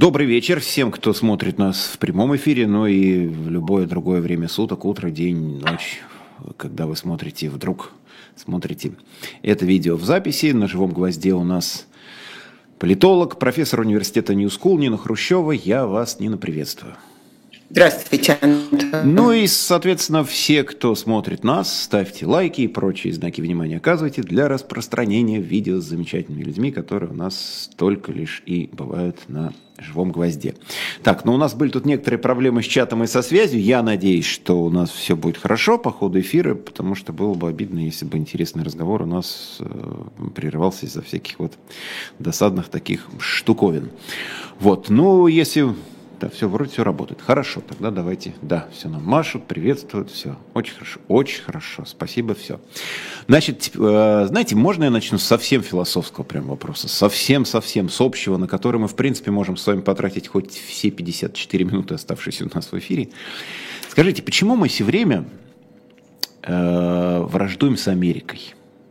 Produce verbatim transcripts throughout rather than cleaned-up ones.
Добрый вечер всем, кто смотрит нас в прямом эфире, но и в любое другое время суток, утро, день, ночь, когда вы смотрите, вдруг смотрите это видео в записи. На живом гвозде у нас политолог, профессор университета New School Нина Хрущева. Я вас, Нина, приветствую. Здравствуйте, Антон. Ну и, соответственно, все, кто смотрит нас, ставьте лайки и прочие знаки внимания оказывайте для распространения видео с замечательными людьми, которые у нас только лишь и бывают на живом гвозде. Так, ну у нас были тут некоторые проблемы с чатом и со связью. Я надеюсь, что у нас все будет хорошо по ходу эфира, потому что было бы обидно, если бы интересный разговор у нас э, прерывался из-за всяких вот досадных таких штуковин. Вот, ну если... Да, все, вроде все работает. Хорошо, тогда давайте. Да, все нам машут, приветствуют, все. Очень хорошо, очень хорошо. Спасибо, все. Значит, э, знаете, можно я начну с совсем философского прям вопроса? Совсем-совсем с общего, на который мы, в принципе, можем с вами потратить хоть все пятьдесят четыре минуты, оставшиеся у нас в эфире. Скажите, почему мы все время э, враждуем с Америкой?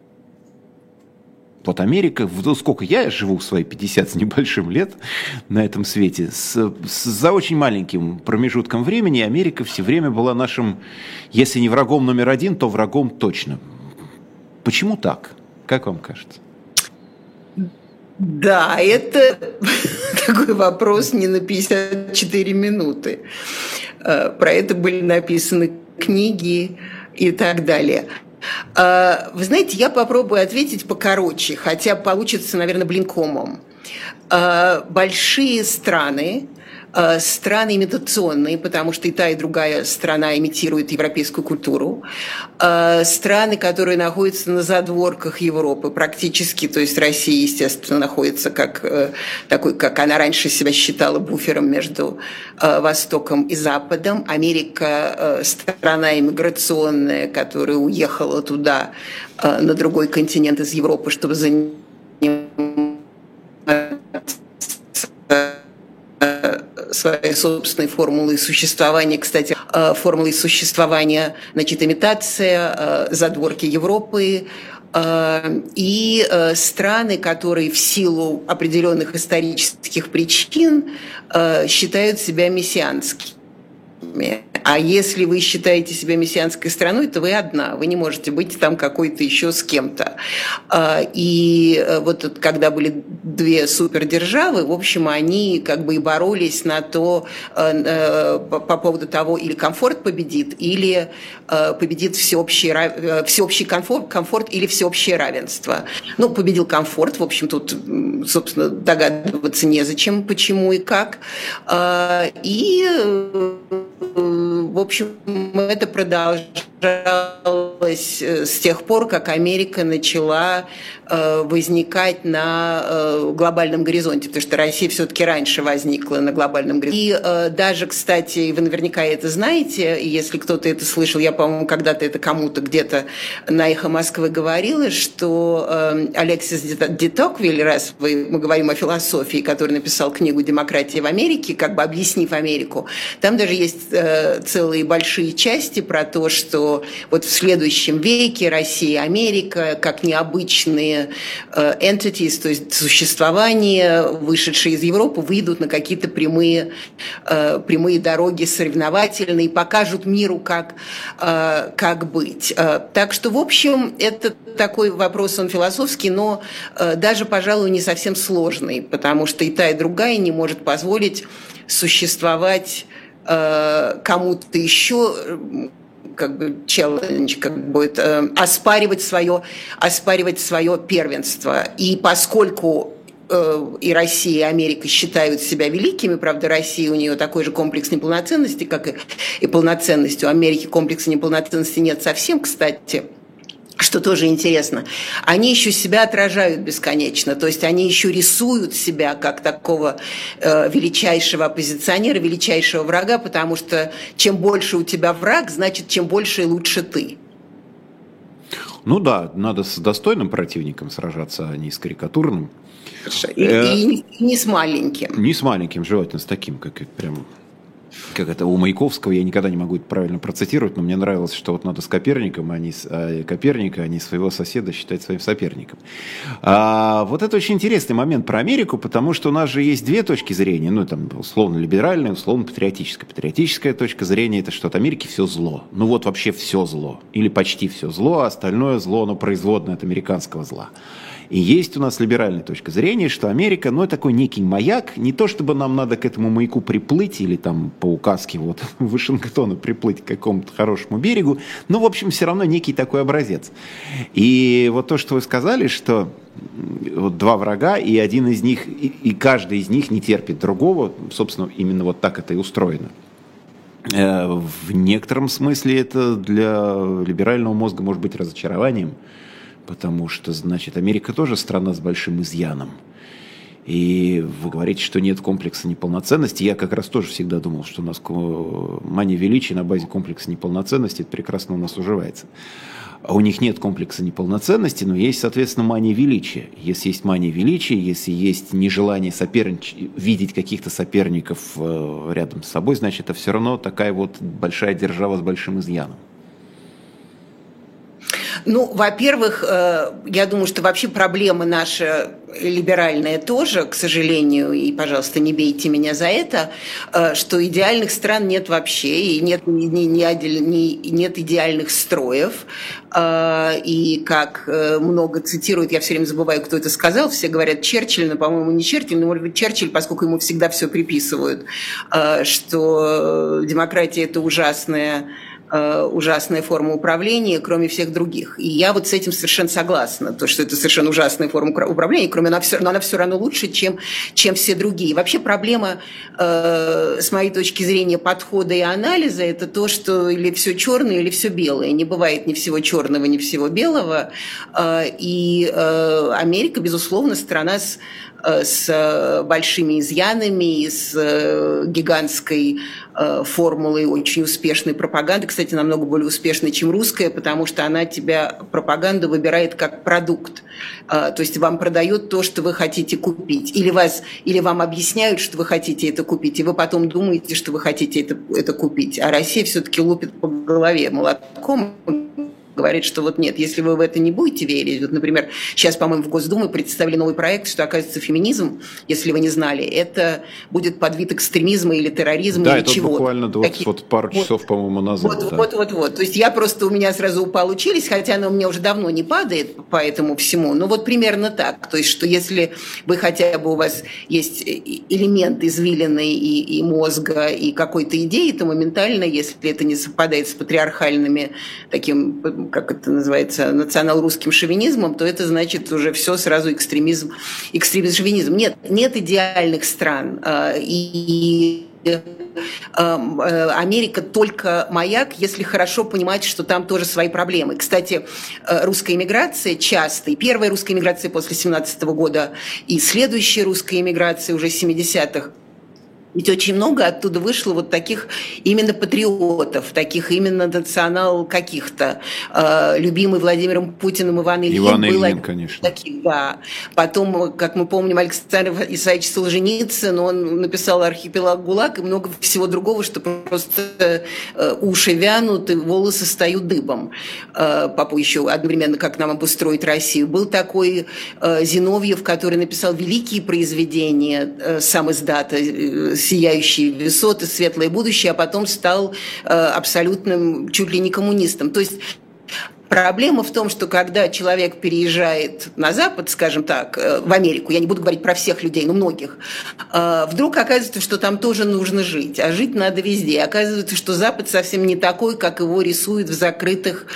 Вот Америка, сколько я живу в свои пятьдесят с небольшим лет на этом свете, с, с, за очень маленьким промежутком времени Америка все время была нашим, если не врагом номер один, то врагом точно. Почему так? Как вам кажется? Да, это такой вопрос не на пятьдесят четыре минуты. Про это были написаны книги и так далее. Вы знаете, я попробую ответить покороче, хотя получится, наверное, блинкомом. Большие страны, страны имитационные, потому что и та, и другая страна имитирует европейскую культуру, страны, которые находятся на задворках Европы практически, то есть Россия, естественно, находится как такой, как она раньше себя считала, буфером между Востоком и Западом. Америка – страна иммиграционная, которая уехала туда, на другой континент из Европы, чтобы заниматься своей собственной формулой существования. Кстати, формулой существования, значит, имитация, задворки Европы и страны, которые в силу определенных исторических причин считают себя мессианскими. А если вы считаете себя мессианской страной, то вы одна, вы не можете быть там какой-то еще с кем-то. И вот когда были две супердержавы, в общем, они как бы и боролись на то, по поводу того, или комфорт победит, или победит всеобщий, всеобщий комфорт, комфорт или всеобщее равенство. Ну, победил комфорт, в общем, тут, собственно, догадываться незачем, почему и как. И в общем, это продолжалось с тех пор, как Америка начала возникать на глобальном горизонте, потому что Россия все-таки раньше возникла на глобальном горизонте. И даже, кстати, вы наверняка это знаете, если кто-то это слышал, я, по-моему, когда-то это кому-то где-то на «Эхо Москвы» говорила, что Алексис де Токвиль, раз мы говорим о философии, который написал книгу «Демократия в Америке», как бы объяснив Америку, там даже есть целые большие части про то, что вот в следующем веке Россия и Америка, как необычные entities, то есть существования, вышедшие из Европы, выйдут на какие-то прямые, прямые дороги соревновательные, покажут миру, как, как быть. Так что, в общем, это такой вопрос, он философский, но даже, пожалуй, не совсем сложный, потому что и та, и другая не может позволить существовать кому-то еще, как бы челлендж, как бы это, оспаривать свое, оспаривать свое первенство. И поскольку э, и Россия, и Америка считают себя великими, правда, Россия, у нее такой же комплекс неполноценности, как и, и полноценности. У Америки комплекса неполноценности нет совсем, кстати. Что тоже интересно, они еще себя отражают бесконечно, то есть они еще рисуют себя как такого э, величайшего оппозиционера, величайшего врага, потому что чем больше у тебя враг, значит, чем больше и лучше ты. Ну да, надо с достойным противником сражаться, а не с карикатурным. И, и, и не с маленьким. Не с маленьким, желательно с таким, как прям... как это, у Маяковского, я никогда не могу это правильно процитировать, но мне нравилось, что вот надо с Коперником, а не с а Коперника, а не своего соседа считать своим соперником. А, вот это очень интересный момент про Америку, потому что у нас же есть две точки зрения, ну, там, условно-либеральная, условно-патриотическая. Патриотическая точка зрения – это что от Америки все зло. Ну, вот вообще все зло. Или почти все зло, а остальное зло, оно производное от американского зла. И есть у нас либеральная точка зрения, что Америка, ну, такой некий маяк, не то чтобы нам надо к этому маяку приплыть или там по указке вот Вашингтона приплыть к какому-то хорошему берегу, но, в общем, все равно некий такой образец. И вот то, что вы сказали, что вот два врага, и один из них, и, и каждый из них не терпит другого, собственно, именно вот так это и устроено. В некотором смысле это для либерального мозга может быть разочарованием, потому что, значит, Америка тоже страна с большим изъяном. И вы говорите, что нет комплекса неполноценности. Я как раз тоже всегда думал, что у нас мания величия на базе комплекса неполноценности, это прекрасно у нас уживается. А у них нет комплекса неполноценности, но есть, соответственно, мания величия. Если есть мания величия, если есть нежелание соперничать, видеть каких-то соперников рядом с собой, значит, это все равно такая вот большая держава с большим изъяном. Ну, во-первых, я думаю, что вообще проблема наша либеральная тоже, к сожалению, и, пожалуйста, не бейте меня за это, что идеальных стран нет вообще, и нет, ни, ни, ни, нет идеальных строев. И как много цитируют, я все время забываю, кто это сказал, все говорят Черчилль, но, по-моему, не Черчилль, но, может быть, Черчилль, поскольку ему всегда все приписывают, что демократия – это ужасная ужасная форма управления, кроме всех других. И я вот с этим совершенно согласна, то, что это совершенно ужасная форма управления, кроме она все, но она все равно лучше, чем, чем все другие. Вообще проблема, э, с моей точки зрения, подхода и анализа, это то, что или все черное, или все белое. Не бывает ни всего черного, ни всего белого. Э, и э, Америка, безусловно, страна с с большими изъянами и с гигантской формулой очень успешной пропаганды. Кстати, намного более успешной, чем русская, потому что она тебя, пропаганду, выбирает как продукт. То есть вам продает то, что вы хотите купить. Или, вас, или вам объясняют, что вы хотите это купить, и вы потом думаете, что вы хотите это, это купить. А Россия все-таки лупит по голове молотком, говорит, что вот нет, если вы в это не будете верить, вот, например, сейчас, по-моему, в Госдуме представили новый проект, что, оказывается, феминизм, если вы не знали, это будет под вид экстремизма или терроризма, да, или чего-то. Да, это буквально вот, Такие... вот пару часов, вот, по-моему, назад. Вот, да. вот, вот, вот. То есть я просто, у меня сразу упал учились, хотя оно у меня уже давно не падает по этому всему, но вот примерно так. То есть, что если вы хотя бы, у вас есть элемент извилины и, и мозга, и какой-то идеи, то моментально, если это не совпадает с патриархальными таким, как это называется, национал-русским шовинизмом, то это значит уже все сразу экстремизм, экстремизм, шовинизм. Нет, нет идеальных стран. И Америка только маяк, если хорошо понимать, что там тоже свои проблемы. Кстати, русская эмиграция часто, и первая русская эмиграция после семнадцатого года, и следующая русская эмиграция уже семидесятых, ведь очень много оттуда вышло вот таких именно патриотов, таких именно национал каких-то. Э, любимый Владимиром Путиным Иван Ильин. Иван был Ильин, конечно. Таких, да. Потом, как мы помним, Александр Исаевич Солженицын, он написал «Архипелаг ГУЛАГ» и много всего другого, что просто э, уши вянут и волосы встают дыбом. Э, папа еще одновременно «Как нам обустроить Россию». Был такой э, Зиновьев, который написал великие произведения, э, сам издата, э, «Сияющие высоты», «Светлое будущее», а потом стал э, абсолютным чуть ли не коммунистом. То есть проблема в том, что когда человек переезжает на Запад, скажем так, э, в Америку, я не буду говорить про всех людей, но многих, э, вдруг оказывается, что там тоже нужно жить, а жить надо везде. Оказывается, что Запад совсем не такой, как его рисуют в закрытых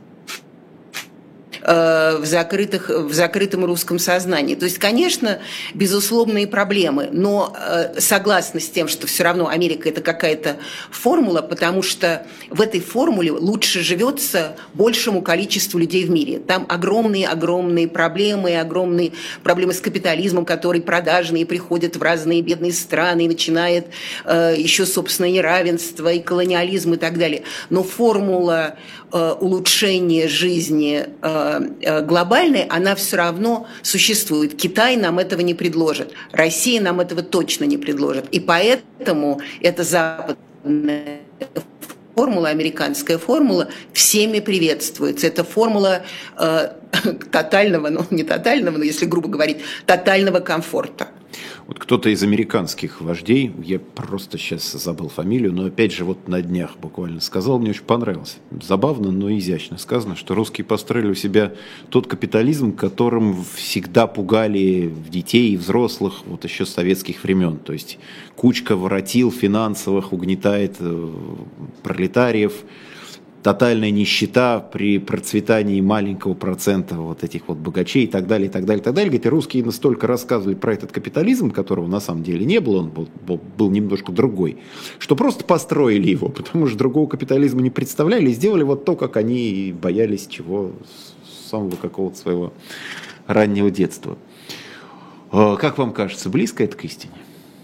в, закрытых, в закрытом русском сознании. То есть, конечно, безусловные проблемы, но согласна с тем, что все равно Америка – это какая-то формула, потому что в этой формуле лучше живется большему количеству людей в мире. Там огромные-огромные проблемы, огромные проблемы с капитализмом, который продажный, приходит в разные бедные страны и начинает э, еще, собственно, неравенство, и колониализм и так далее. Но формула э, улучшения жизни э, глобальной, она все равно существует. Китай нам этого не предложит. Россия нам этого точно не предложит. И поэтому это Запад формула, американская формула, всеми приветствуется. Это формула э, тотального, ну не тотального, но если грубо говорить, тотального комфорта. Вот кто-то из американских вождей, я просто сейчас забыл фамилию, но опять же вот на днях буквально сказал, мне очень понравилось. Забавно, но изящно сказано, что русские построили у себя тот капитализм, которым всегда пугали детей и взрослых вот еще с советских времен. То есть кучка воротил финансовых угнетает пролетариев, тотальная нищета при процветании маленького процента вот этих вот богачей и так далее, и так далее, и так далее. Говорит, и русские настолько рассказывали про этот капитализм, которого на самом деле не было, он был, был, был немножко другой, что просто построили его, потому что другого капитализма не представляли и сделали вот то, как они боялись чего с самого какого-то своего раннего детства. Как вам кажется, близко это к истине?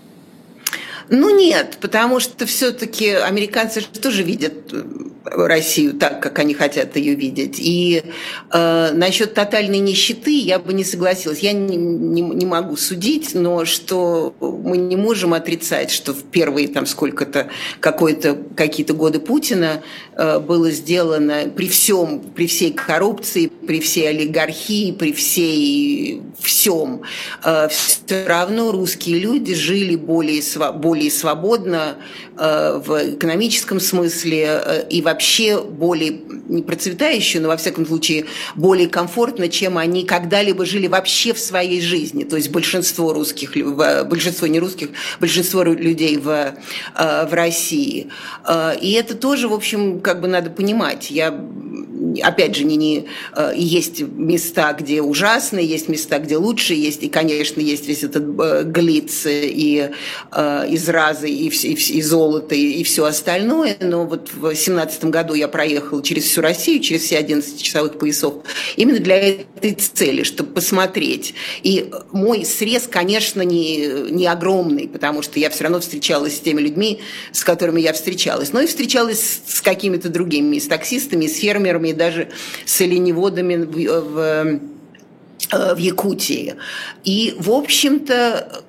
Ну нет, потому что все-таки американцы же тоже видят Россию так, как они хотят ее видеть. И э, насчет тотальной нищеты я бы не согласилась. Я не, не, не могу судить, но что мы не можем отрицать, что в первые там сколько-то, какое-то, какие-то годы Путина э, было сделано при всем, при всей коррупции, при всей олигархии, при всей всем. Э, все равно русские люди жили более, более свободно э, в экономическом смысле э, и вообще вообще более не процветающую, но во всяком случае более комфортно, чем они когда-либо жили вообще в своей жизни. То есть большинство русских, большинство не русских, большинство людей в, в России. И это тоже, в общем, как бы надо понимать. Я опять же, не, не, есть места, где ужасно, есть места, где лучше, есть, и, конечно, есть весь этот глиц и изразы, и, и, и золото, и, и все остальное, но вот в семнадцатом году я проехала через всю Россию, через все одиннадцать часовых поясов, именно для этой цели, чтобы посмотреть. И мой срез, конечно, не, не огромный, потому что я все равно встречалась с теми людьми, с которыми я встречалась, но и встречалась с какими-то другими, с таксистами, с фермерами, и даже с оленеводами в, в, в Якутии. И, в общем-то,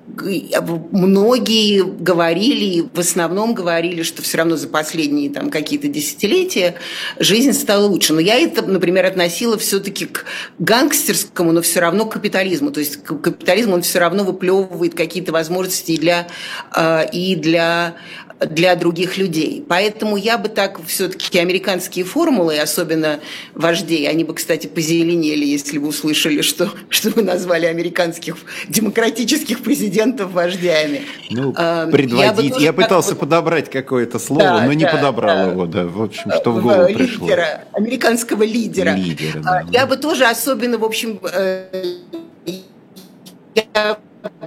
многие говорили, в основном говорили, что все равно за последние там, какие-то десятилетия жизнь стала лучше. Но я это, например, относила все-таки к гангстерскому, но все равно к капитализму. То есть капитализм, он все равно выплевывает какие-то возможности и для, и для для других людей. Поэтому я бы так все-таки американские формулы, особенно вождей, они бы, кстати, позеленели, если бы услышали, что, что вы назвали американских демократических президентов вождями. Ну, предводить. Я, я пытался так... подобрать какое-то слово, да, но не да, подобрал да. его. Да. В общем, что в голову лидера, пришло. Американского лидера. Лидера да. Я бы тоже особенно, в общем, я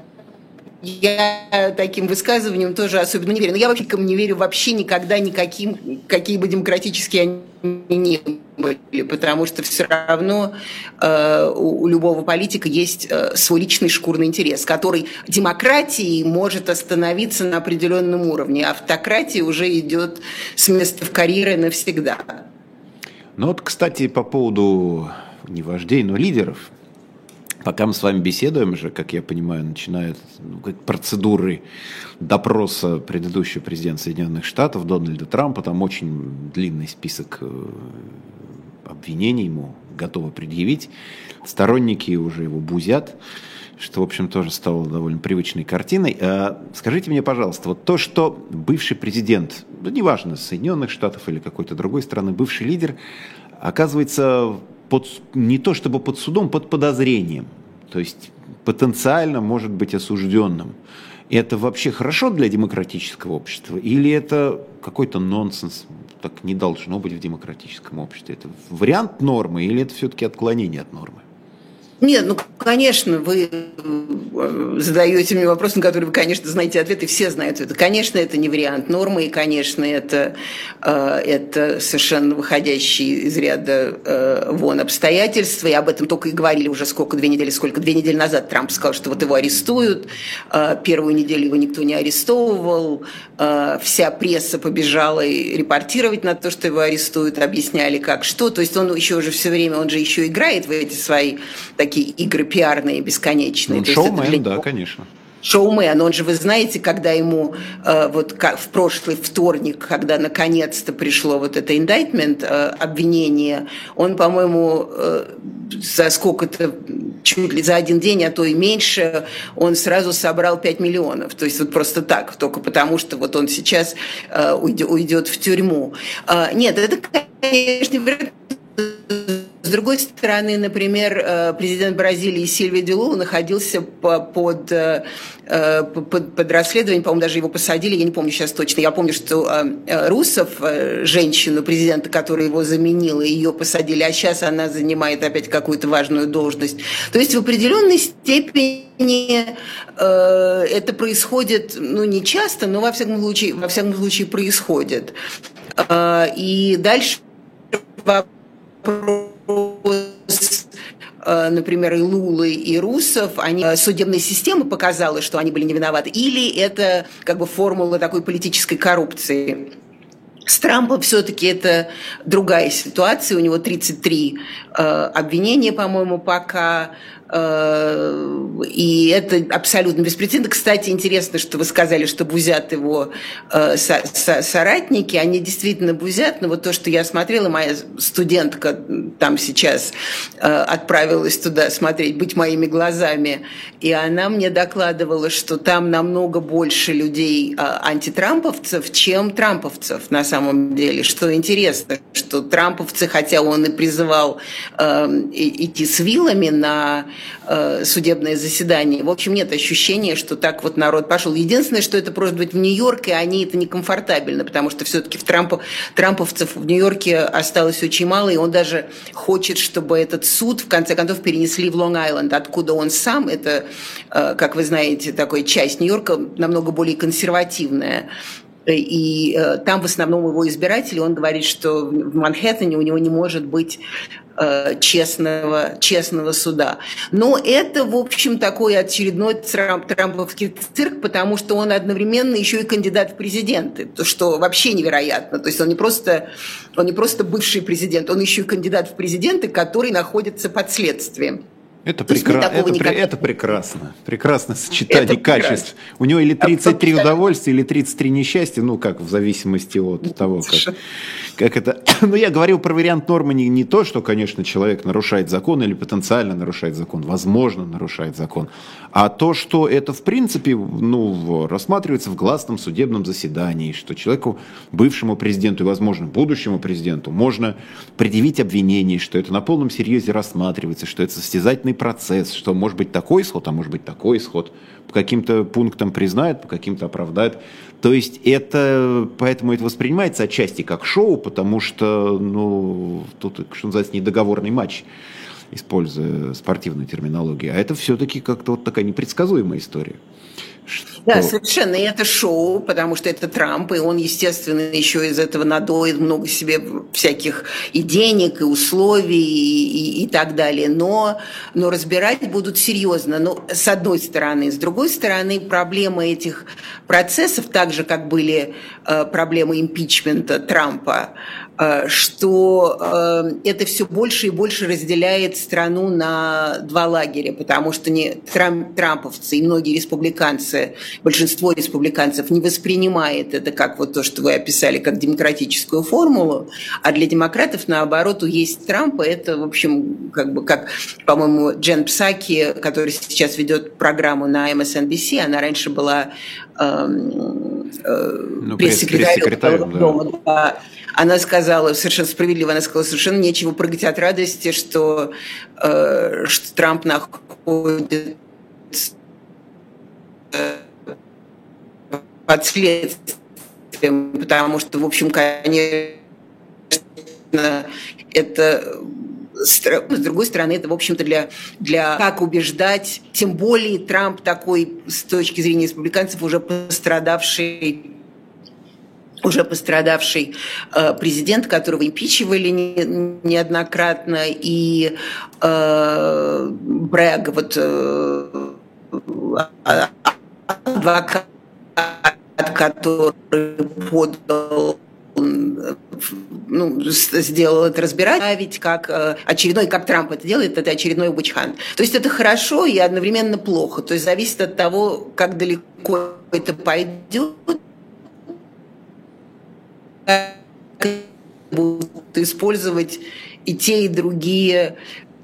Я таким высказыванием тоже особенно не верю. Но я вообще не верю вообще никогда никаким, какие бы демократические они ни были, потому что все равно э, у, у любого политика есть э, свой личный шкурный интерес, который демократией может остановиться на определенном уровне, а автократия уже идет с места в карьеры навсегда. Ну вот, кстати, по поводу не вождей, но лидеров. Пока мы с вами беседуем же, как я понимаю, начинают ну, процедуры допроса предыдущего президента Соединенных Штатов Дональда Трампа. Там очень длинный список обвинений ему готовы предъявить. Сторонники уже его бузят, что, в общем, тоже стало довольно привычной картиной. Скажите мне, пожалуйста, вот то, что бывший президент, ну, неважно, Соединенных Штатов или какой-то другой страны, бывший лидер, оказывается... Под, не то чтобы под судом, под подозрением, то есть потенциально может быть осужденным. Это вообще хорошо для демократического общества или это какой-то нонсенс? Так не должно быть в демократическом обществе. Это вариант нормы или это все-таки отклонение от нормы? Нет, ну, конечно, вы задаете мне вопрос, на который вы, конечно, знаете ответ, и все знают это. Конечно, это не вариант нормы, и, конечно, это, это совершенно выходящие из ряда вон обстоятельства, и об этом только и говорили уже сколько, две недели, сколько, две недели назад Трамп сказал, что вот его арестуют, первую неделю его никто не арестовывал, вся пресса побежала репортировать на то, что его арестуют, объясняли как, что, то есть он еще уже все время, он же еще играет в эти свои такие игры пиарные, бесконечные. Ну, шоумен, да, конечно. шоумен. Он же, вы знаете, когда ему э, вот как в прошлый вторник, когда наконец-то пришло вот это indictment, э, обвинение, он, по-моему, э, за сколько-то, чуть ли за один день, а то и меньше, он сразу собрал пять миллионов. То есть вот просто так, только потому что вот он сейчас э, уйдет, уйдет в тюрьму. Э, нет, это, конечно, с другой стороны, например, президент Бразилии Сильвио Ди Лула находился под, под, под расследованием, по-моему, даже его посадили, я не помню сейчас точно. Я помню, что Руссов, женщину президента, которая его заменила, ее посадили, а сейчас она занимает опять какую-то важную должность. То есть в определенной степени это происходит, ну, не часто, но во всяком случае, во всяком случае происходит. И дальше вопрос, например, и Лулы, и Руссов, они, судебная система показала, что они были не виноваты, или это как бы формула такой политической коррупции? С Трампом все-таки это другая ситуация, у него тридцать три э, обвинения, по-моему, пока, э, и это абсолютно беспрецедентно. Кстати, интересно, что вы сказали, что бузят его э, со, со, соратники, они действительно бузят, но вот то, что я смотрела, моя студентка там сейчас э, отправилась туда смотреть, быть моими глазами, и она мне докладывала, что там намного больше людей э, антитрамповцев, чем трамповцев, на самом деле. Что интересно, что трамповцы, хотя он и призывал э, идти с вилами на э, судебное заседание, в общем, нет ощущения, что так вот народ пошел. Единственное, что это просто быть в Нью-Йорке, они это некомфортабельно, потому что все-таки в Трампа, трамповцев в Нью-Йорке осталось очень мало, и он даже хочет, чтобы этот суд, в конце концов, перенесли в Лонг-Айленд, откуда он сам. Это, э, как вы знаете, такая часть Нью-Йорка намного более консервативная. И э, там в основном его избиратели, он говорит, что в Манхэттене у него не может быть э, честного, честного суда. Но это, в общем, такой очередной трамп, трамповский цирк, потому что он одновременно еще и кандидат в президенты, что вообще невероятно. То есть он не просто, он не просто бывший президент, он еще и кандидат в президенты, который находится под следствием. Это, прекра... это, никак... это прекрасно. Прекрасное сочетание это качеств. Прекрасно. У него или тридцать три а удовольствия, или тридцать три несчастья, ну, как в зависимости от того, как, как это... Но я говорил про вариант нормы не, не то, что, конечно, человек нарушает закон или потенциально нарушает закон, возможно, нарушает закон, а то, что это, в принципе, ну, рассматривается в гласном судебном заседании, что человеку, бывшему президенту и, возможно, будущему президенту, можно предъявить обвинение, что это на полном серьезе рассматривается, что это состязательный процесс, что может быть такой исход, а может быть такой исход. По каким-то пунктам признают, по каким-то оправдают. То есть это, поэтому это воспринимается отчасти как шоу, потому что, ну, тут, что называется, недоговорный матч, используя спортивную терминологию. А это все-таки как-то вот такая непредсказуемая история. Что... Да, совершенно. И это шоу, потому что это Трамп, и он, естественно, еще из этого надоит много себе всяких и денег, и условий, и, и, и так далее. Но, но разбирать будут серьезно. Но, с одной стороны. С другой стороны, проблема этих процессов, так же, как были э, проблемы импичмента Трампа, э, что э, это все больше и больше разделяет страну на два лагеря, потому что не Трамп, трамповцы и многие республиканцы, большинство республиканцев не воспринимает это как вот то, что вы описали, как демократическую формулу, а для демократов, наоборот, есть Трампа, это, в общем, как бы, как, по-моему, Джен Псаки, которая сейчас ведет программу на эм эс эн би си, она раньше была э, э, ну, пресс-секретарем дома, да. Она сказала, совершенно справедливо, она сказала, совершенно нечего прыгать от радости, что, э, что Трамп находится под следствием, потому что, в общем, конечно, это... С другой стороны, это, в общем-то, для, для как убеждать, тем более Трамп такой, с точки зрения республиканцев, уже пострадавший уже пострадавший э, президент, которого импичивали не, неоднократно, и э, Брэг, вот э, адвокат, который подал ну, сделал это разбирать, ведь как очередной, как Трамп это делает, это очередной witch-hunt. То есть это хорошо и одновременно плохо. То есть зависит от того, как далеко это пойдет, будут использовать и те, и другие.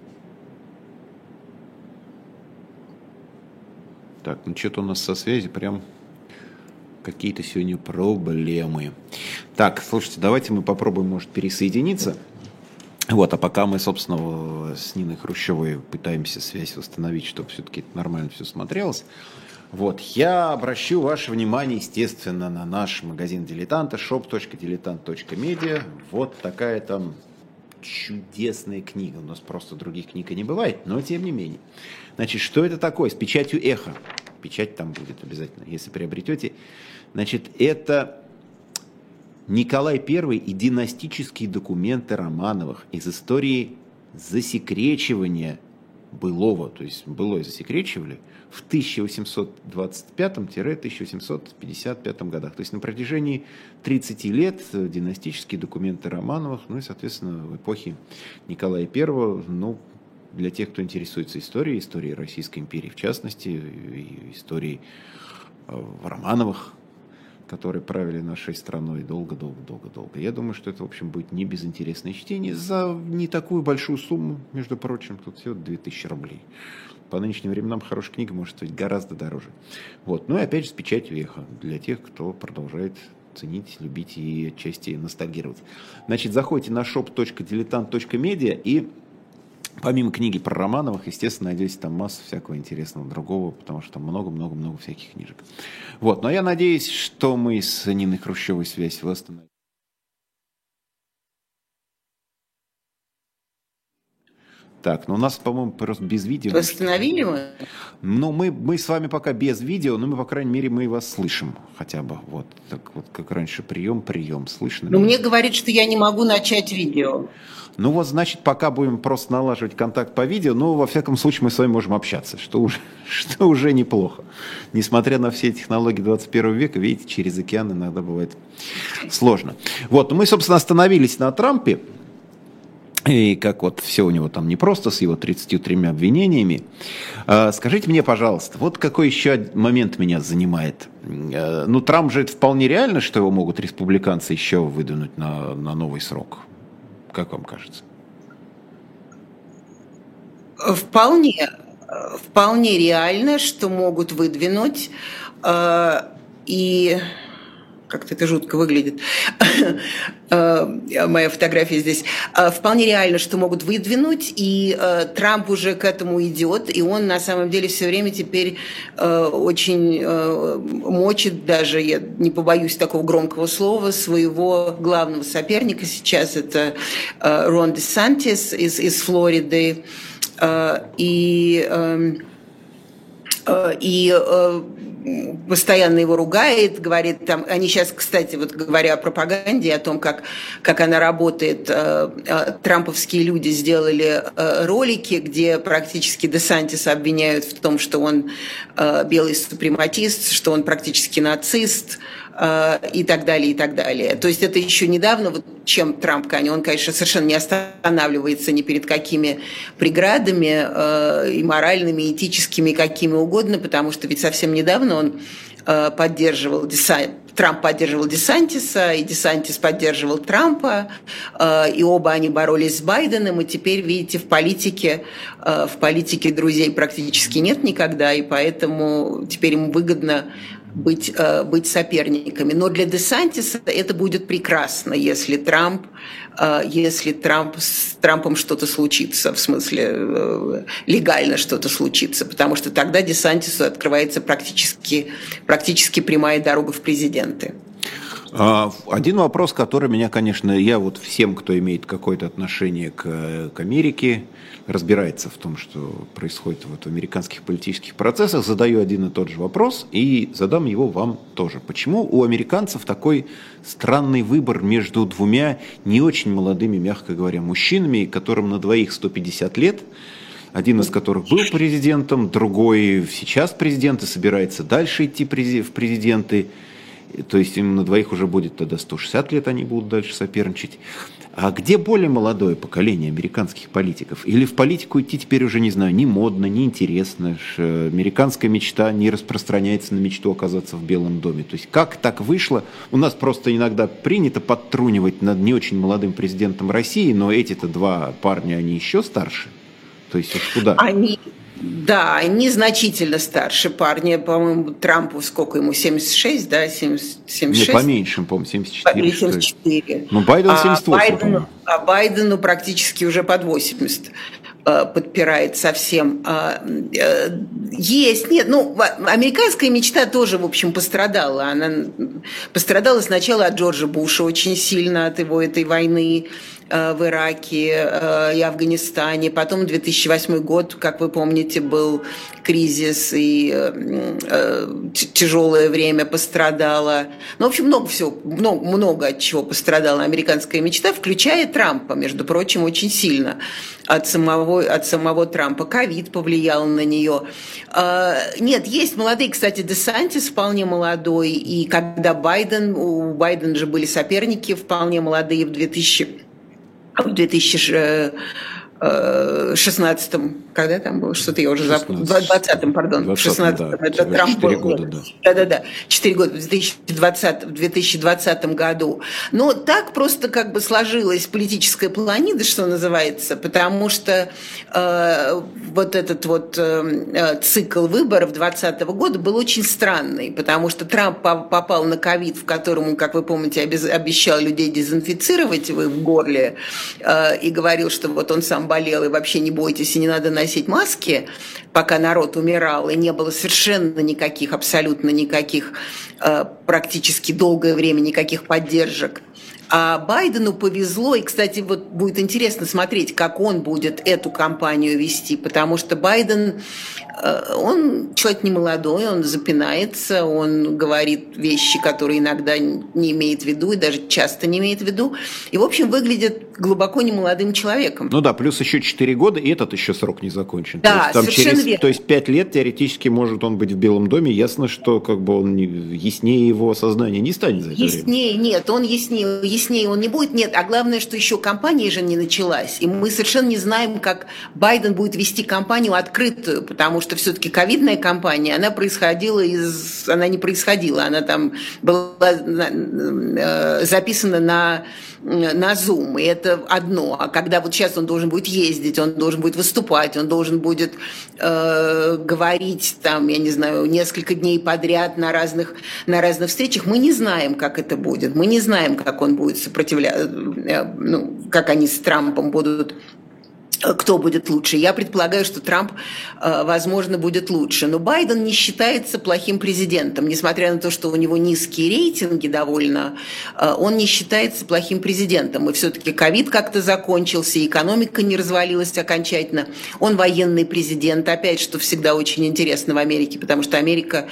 Так, ну что-то у нас со связи прям какие-то сегодня проблемы. Так, слушайте, давайте мы попробуем, может, пересоединиться. Вот, а пока мы, собственно, с Ниной Хрущевой пытаемся связь восстановить, чтобы все-таки нормально все смотрелось. Вот, я обращу ваше внимание, естественно, на наш магазин «Дилетанта», шоп точка дилетант точка медиа. Вот такая там чудесная книга. У нас просто других книг и не бывает, но тем не менее. Значит, что это такое? С печатью «Эхо». Печать там будет обязательно, если приобретете. Значит, это Николай Первый и династические документы Романовых из истории засекречивания былого, то есть былое засекречивали в тысяча восемьсот двадцать пятом — тысяча восемьсот пятьдесят пятом годах. То есть на протяжении тридцати лет династические документы Романовых, ну и, соответственно, в эпохе Николая Первого, ну, для тех, кто интересуется историей, историей Российской империи в частности, и историей Романовых, которые правили нашей страной долго-долго-долго-долго. Я думаю, что это, в общем, будет не безинтересное чтение за не такую большую сумму, между прочим, тут всего две тысячи рублей. По нынешним временам хорошая книга может стоить гораздо дороже. Вот. Ну и опять же с печатью «Эхо» для тех, кто продолжает ценить, любить и отчасти ностальгировать. Значит, заходите на шоп точка дилетант точка медиа и помимо книги про Романовых, естественно, найдете там массу всякого интересного другого, потому что там много-много-много всяких книжек. Вот, но я надеюсь, что мы с Ниной Хрущевой связь восстановим. Так, ну у нас, по-моему, просто без видео. Восстановили мы? Ну, мы, мы с вами пока без видео, но мы, по крайней мере, мы вас слышим хотя бы. Вот, так вот, как раньше, прием, прием, слышно. Ну, мне говорит, что я не могу начать видео. Ну вот, значит, пока будем просто налаживать контакт по видео, но во всяком случае мы с вами можем общаться, что уже, что уже неплохо. Несмотря на все технологии двадцать первого века, видите, через океан иногда бывает сложно. Вот, мы, собственно, остановились на Трампе, и как вот все у него там непросто с его тридцатью тремя обвинениями. Скажите мне, пожалуйста, вот какой еще момент меня занимает. Ну, Трамп же это вполне реально, что его могут республиканцы еще выдвинуть на, на новый срок. Как вам кажется? Вполне, вполне реально, что могут выдвинуть, э, и как-то это жутко выглядит, моя фотография здесь, вполне реально, что могут выдвинуть, и Трамп уже к этому идет, и он на самом деле все время теперь очень мочит, даже я не побоюсь такого громкого слова, своего главного соперника сейчас, это Рон Десантис из, из Флориды, и, и постоянно его ругает, говорит там, они сейчас, кстати, вот говоря о пропаганде, о том, как, как она работает, э, э, трамповские люди сделали э, ролики, где практически Десантиса обвиняют в том, что он э, белый супрематист, что он практически нацист, и так далее, и так далее. То есть это еще недавно, вот чем Трамп, он, конечно, совершенно не останавливается ни перед какими преградами, э, и моральными, и этическими, и какими угодно, потому что ведь совсем недавно он э, поддерживал Десантиса, Трамп поддерживал Десантиса, и Десантис поддерживал Трампа, э, и оба они боролись с Байденом, и теперь, видите, в политике, э, в политике друзей практически нет никогда, и поэтому теперь ему выгодно быть, быть соперниками. Но для Десантиса это будет прекрасно, если Трамп, если Трамп, с Трампом что-то случится, в смысле легально что-то случится, потому что тогда Десантису открывается практически, практически прямая дорога в президенты. Один вопрос, который меня, конечно, я вот всем, кто имеет какое-то отношение к, к Америке, разбирается в том, что происходит вот в американских политических процессах, задаю один и тот же вопрос и задам его вам тоже. Почему у американцев такой странный выбор между двумя не очень молодыми, мягко говоря, мужчинами, которым на двоих сто пятьдесят лет, один из которых был президентом, другой сейчас президент и собирается дальше идти в президенты. То есть им на двоих уже будет тогда сто шестьдесят лет, они будут дальше соперничать. А где более молодое поколение американских политиков? Или в политику идти теперь уже, не знаю, не модно, не интересно? Американская мечта не распространяется на мечту оказаться в Белом доме. То есть как так вышло? У нас просто иногда принято подтрунивать над не очень молодым президентом России, но эти-то два парня, они еще старше. То есть куда? Они... Да, они значительно старше парня, по-моему, Трампу сколько ему, семьдесят шесть, да, семьдесят, семьдесят шесть? Не, поменьше, по-моему, семьдесят четыре. Или семьдесят четыре. Ну, Байден семьдесят восемь, а Байдену, а Байдену практически уже под восемьдесят подпирает совсем. Есть, нет, ну, американская мечта тоже, в общем, пострадала. Она пострадала сначала от Джорджа Буша очень сильно, от его этой войны в Ираке и Афганистане. Потом две тысячи восьмой год, как вы помните, был кризис, и тяжелое время пострадало. Ну, в общем, много всего, много, много от чего пострадала американская мечта, включая Трампа, между прочим, очень сильно. От самого, от самого Трампа. Ковид повлиял на нее. Нет, есть молодые, кстати, Десантис вполне молодой, и когда Байден, у Байдена же были соперники вполне молодые в две тысячи в две тысячи шестнадцатом, когда там было, что-то я уже запомнила, в двадцатом, пардон, в шестнадцатом, да, это Трамп был. Года, да. Да-да-да, четыре года, в две тысячи двадцатом, в две тысячи двадцатом году. Но так просто как бы сложилась политическая планида, что называется, потому что э, вот этот вот э, цикл выборов двадцатого года был очень странный, потому что Трамп попал на ковид, в котором он, как вы помните, обещал людей дезинфицировать в горле э, и говорил, что вот он сам болел, и вообще не бойтесь, и не надо носить маски, пока народ умирал, и не было совершенно никаких, абсолютно никаких, практически долгое время никаких поддержек. А Байдену повезло, и, кстати, вот будет интересно смотреть, как он будет эту кампанию вести, потому что Байден, он человек не молодой, он запинается, он говорит вещи, которые иногда не имеет в виду, и даже часто не имеет в виду, и, в общем, выглядит глубоко немолодым человеком. Ну да, плюс еще четыре года, и этот еще срок не закончен. Да, то есть, там совершенно через, верно. То есть пять лет теоретически может он быть в Белом доме, ясно, что как бы он не, яснее его сознание не станет за это Яснее, время. Нет, он яснее, яснее он не будет, нет, а главное, что еще кампания же не началась, и мы совершенно не знаем, как Байден будет вести кампанию открытую, потому что все-таки ковидная кампания, она происходила из, она не происходила, она там была записана на на Zoom, и это одно. А когда вот сейчас он должен будет ездить, он должен будет выступать, он должен будет э, говорить там, я не знаю, несколько дней подряд на разных, на разных встречах, мы не знаем, как это будет, мы не знаем, как он будет сопротивляться, э, ну, как они с Трампом будут, кто будет лучше. Я предполагаю, что Трамп, возможно, будет лучше. Но Байден не считается плохим президентом. Несмотря на то, что у него низкие рейтинги довольно, он не считается плохим президентом. И все-таки ковид как-то закончился, экономика не развалилась окончательно. Он военный президент. Опять, что всегда очень интересно в Америке, потому что Америка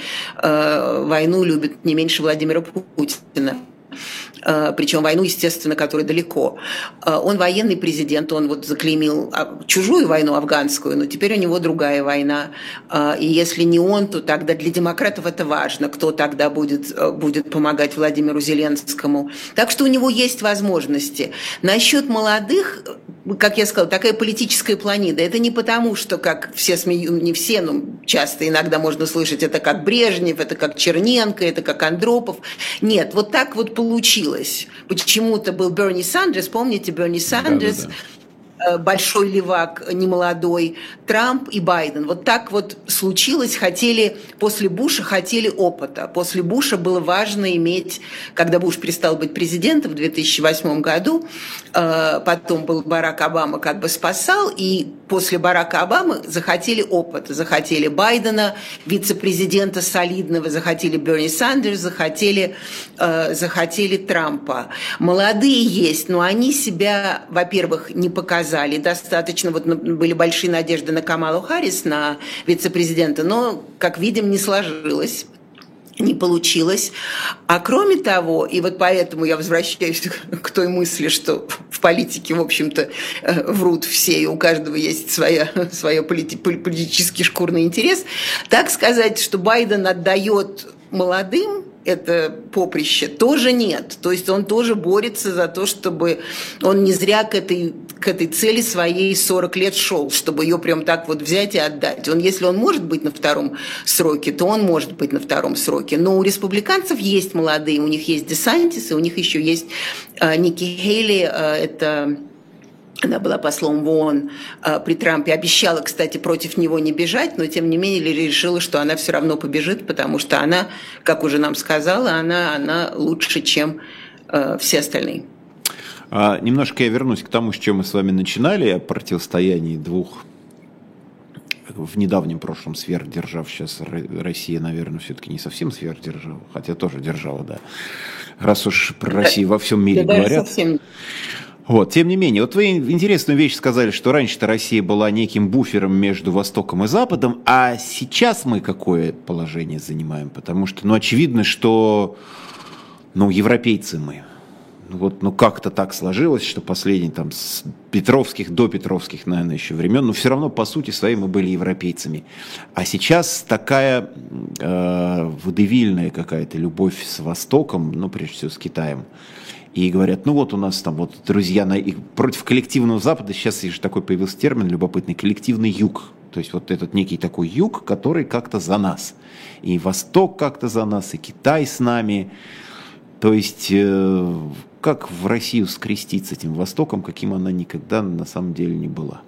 войну любит не меньше Владимира Путина. Причем войну, естественно, которая далеко. Он военный президент, он вот заклеймил чужую войну афганскую, но теперь у него другая война. И если не он, то тогда для демократов это важно, кто тогда будет, будет помогать Владимиру Зеленскому. Так что у него есть возможности. Насчет молодых, как я сказала, такая политическая планида. Это не потому, что, как все смеют, не все, но часто иногда можно слышать, это как Брежнев, это как Черненко, это как Андропов. Нет, вот так вот получилось. Почему-то был Берни Сандерс, помните, Берни Сандерс, да, да, да. Большой левак, немолодой, Трамп и Байден. Вот так вот случилось, хотели, после Буша хотели опыта. После Буша было важно иметь, когда Буш перестал быть президентом в две тысячи восьмом году, потом был Барак Обама, как бы спасал, и после Барака Обамы захотели опыта, захотели Байдена, вице-президента солидного, захотели Берни Сандерс, захотели, захотели Трампа. Молодые есть, но они себя, во-первых, не показали достаточно, вот были большие надежды на Камалу Харрис, на вице-президента, но, как видим, не сложилось. Не получилось. А кроме того, и вот поэтому я возвращаюсь к той мысли, что в политике, в общем-то, врут все, и у каждого есть своя, своя полити, политический шкурный интерес, так сказать, что Байден отдает молодым это поприще, тоже нет. То есть он тоже борется за то, чтобы он не зря к этой, к этой цели своей сорок лет шел, чтобы ее прям так вот взять и отдать. Он, если он может быть на втором сроке, то он может быть на втором сроке. Но у республиканцев есть молодые, у них есть Десантис, и у них еще есть э, Ники Хейли, э, это... Она была послом в ООН э, при Трампе, обещала, кстати, против него не бежать, но тем не менее решила, что она все равно побежит, потому что она, как уже нам сказала, она, она лучше, чем э, все остальные. А, немножко я вернусь к тому, с чем мы с вами начинали, о противостоянии двух в недавнем прошлом сверхдержав. Сейчас Россия, наверное, все-таки не совсем сверхдержава, хотя тоже держава, да. Раз уж про да, Россию во всем мире да, говорят. Совсем... Вот, тем не менее, вот вы интересную вещь сказали, что раньше-то Россия была неким буфером между Востоком и Западом, а сейчас мы какое положение занимаем? Потому что, ну, очевидно, что, ну, европейцы мы. Вот, ну, как-то так сложилось, что последние, там, с петровских, до петровских, наверное, еще времен, но все равно, по сути своей, мы были европейцами. А сейчас такая э, водевильная какая-то любовь с Востоком, ну, прежде всего, с Китаем. И говорят, ну вот у нас там вот друзья, на... и против коллективного Запада сейчас же такой появился термин любопытный, коллективный юг. То есть вот этот некий такой юг, который как-то за нас. И Восток как-то за нас, и Китай с нами. То есть э, как в Россию скрестить с этим Востоком, каким она никогда на самом деле не была.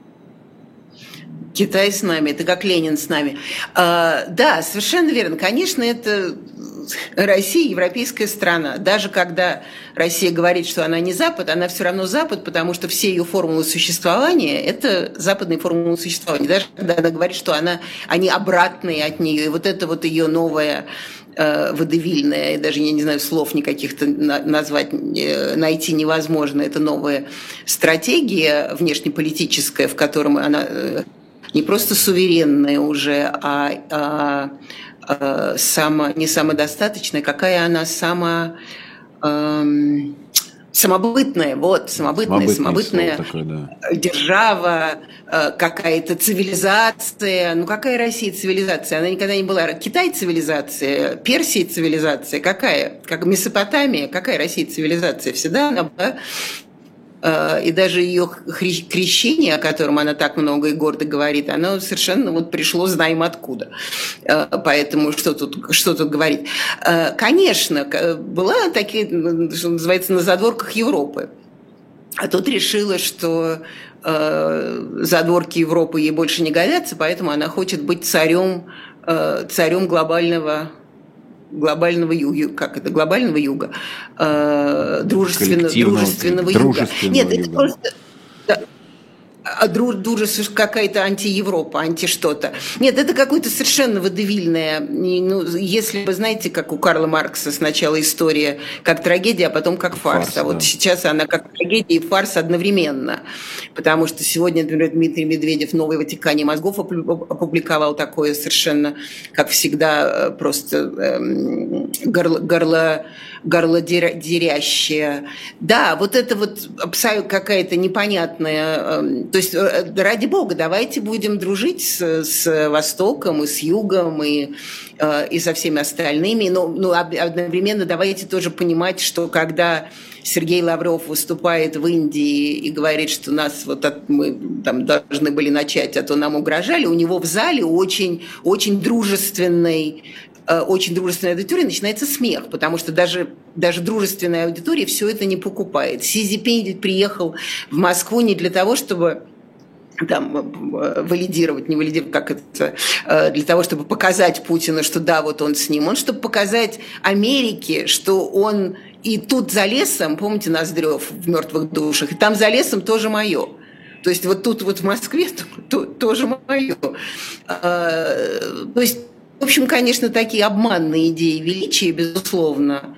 Китай с нами, это как Ленин с нами. А, да, совершенно верно. Конечно, это Россия, европейская страна. Даже когда Россия говорит, что она не Запад, она все равно Запад, потому что все ее формулы существования – это западные формулы существования. Даже когда она говорит, что она, они обратные от нее. И вот это вот ее новая э, водевильная, даже я не знаю, слов никаких-то назвать, э, найти невозможно. Это новая стратегия внешнеполитическая, в котором она... Э, не просто суверенная уже, а, а, а само, не самодостаточная, какая она само, эм, самобытная, вот, самобытная, самобытная такое, да. Держава, э, какая-то цивилизация. Ну, какая Россия цивилизация? Она никогда не была. Китай цивилизация, Персия цивилизация, какая? Как Месопотамия, какая Россия цивилизация? Всегда она была... И даже ее крещение, о котором она так много и гордо говорит, оно совершенно вот пришло знаем откуда. Поэтому что тут, что тут говорить? Конечно, была такие, что называется, на задворках Европы. А тут решила, что задворки Европы ей больше не годятся, поэтому она хочет быть царем, царем глобального глобального юга, как это, глобального юга, э, дружественно, дружественного юга. Нет, это просто... Да, а дружество какая-то анти-Европа, анти-что-то. Нет, это какое-то совершенно водевильное. Ну, если вы знаете, как у Карла Маркса сначала история как трагедия, а потом как фарс. фарс а вот да. Сейчас она как трагедия и фарс одновременно. Потому что сегодня, например, Дмитрий Медведев в «Новой Ватикане мозгов» опубликовал такое совершенно, как всегда, просто эм, горло... горло горлодерящее. Да, вот это вот абсолютно какая-то непонятная... То есть, ради бога, давайте будем дружить с, с Востоком и с Югом, и, и со всеми остальными, но, но одновременно давайте тоже понимать, что когда Сергей Лавров выступает в Индии и говорит, что нас вот от, мы там должны были начать, а то нам угрожали, у него в зале очень, очень дружественный очень дружественной аудитории начинается смех, потому что даже, даже дружественная аудитория все это не покупает. Си Цзиньпинь приехал в Москву не для того, чтобы там, валидировать, не валидировать, как это, для того, чтобы показать Путину, что да, вот он с ним, он, чтобы показать Америке, что он и тут за лесом, помните Ноздрев в «Мертвых душах», и там за лесом тоже мое. То есть вот тут вот в Москве то, то, тоже мое. То есть в общем, конечно, такие обманные идеи величия, безусловно.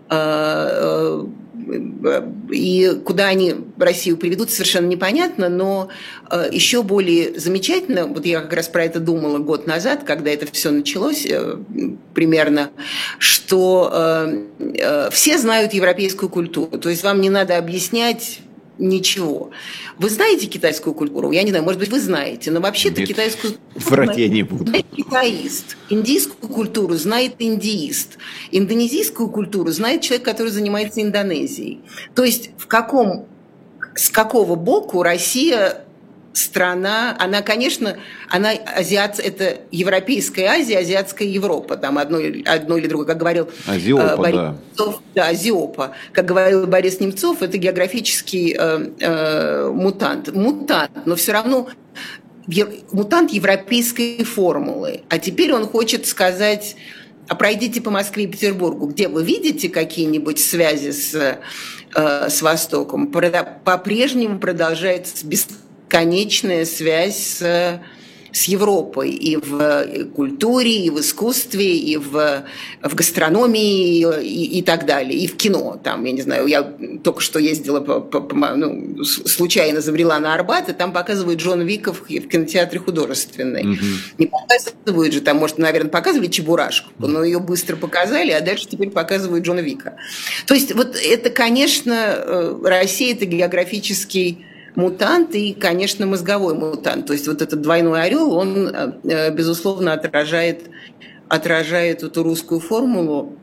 И куда они Россию приведут, совершенно непонятно, но еще более замечательно, вот я как раз про это думала год назад, когда это все началось примерно, что все знают европейскую культуру. То есть вам не надо объяснять ничего. Вы знаете китайскую культуру? Я не знаю, может быть, вы знаете, но вообще-то Нет, китайскую культуру врать я не буду. знает китаист. Индийскую культуру знает индиист. Индонезийскую культуру знает человек, который занимается Индонезией. То есть в каком, с какого боку Россия страна, она, конечно, она азиат, это Европейская Азия, Азиатская Европа, там одно, одно или другое, как говорил Азиопа, э, Борис да. Немцов, да, Азиопа, как говорил Борис Немцов, это географический э, э, мутант, мутант, но все равно мутант европейской формулы. А теперь он хочет сказать: а пройдите по Москве и Петербургу, где вы видите какие-нибудь связи с, э, с Востоком, по-прежнему продолжается бесконечно конечная связь с, с Европой и в культуре, и в искусстве, и в, в гастрономии, и, и так далее, и в кино. Там, я не знаю, я только что ездила, по, по, по, ну, случайно забрела на Арбат, и там показывают Джон Уика в, в кинотеатре художественной. Mm-hmm. Не показывают же, там, может, наверное, показывали Чебурашку, mm-hmm. но ее быстро показали, а дальше теперь показывают Джона Уика. То есть вот это, конечно, Россия – это географический мутант и, конечно, мозговой мутант. То есть вот этот двойной орел, он, безусловно, отражает, отражает эту русскую формулу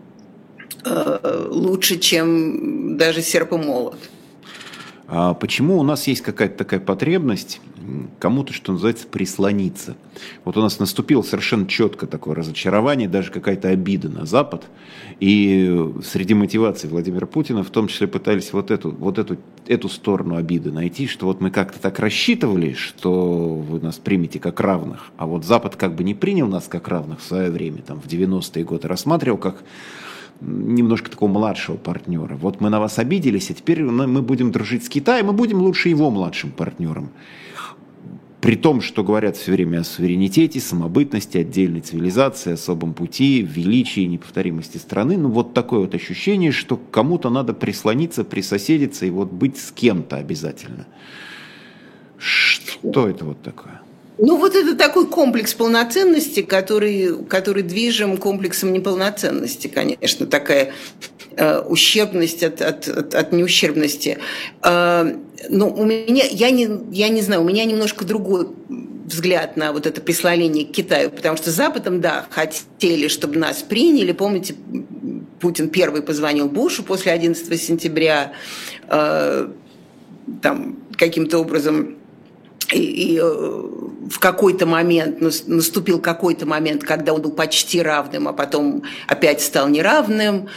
лучше, чем даже серп и молот. А почему у нас есть какая-то такая потребность кому-то, что называется, прислониться? Вот у нас наступило совершенно четко такое разочарование, даже какая-то обида на Запад. И среди мотиваций Владимира Путина в том числе пытались вот эту, вот эту, эту сторону обиды найти, что вот мы как-то так рассчитывали, что вы нас примете как равных, а вот Запад как бы не принял нас как равных в свое время, там, в девяностые годы, рассматривал как немножко такого младшего партнера. Вот мы на вас обиделись, а теперь мы будем дружить с Китаем, мы будем лучше его младшим партнером. При том, что говорят все время о суверенитете, самобытности, отдельной цивилизации, особом пути, величии, неповторимости страны, ну вот такое вот ощущение, что кому-то надо прислониться, присоседиться и вот быть с кем-то обязательно. Что это вот такое? Ну, вот это такой комплекс полноценности, который, который движим комплексом неполноценности, конечно, такая э, ущербность от, от, от, от неущербности. Э, но у меня, я не, я не знаю, у меня немножко другой взгляд на вот это прислонение к Китаю, потому что Западом, да, хотели, чтобы нас приняли. Помните, Путин первый позвонил Бушу после одиннадцатого сентября, э, там каким-то образом... И, и в какой-то момент, наступил какой-то момент, когда он был почти равным, а потом опять стал неравным,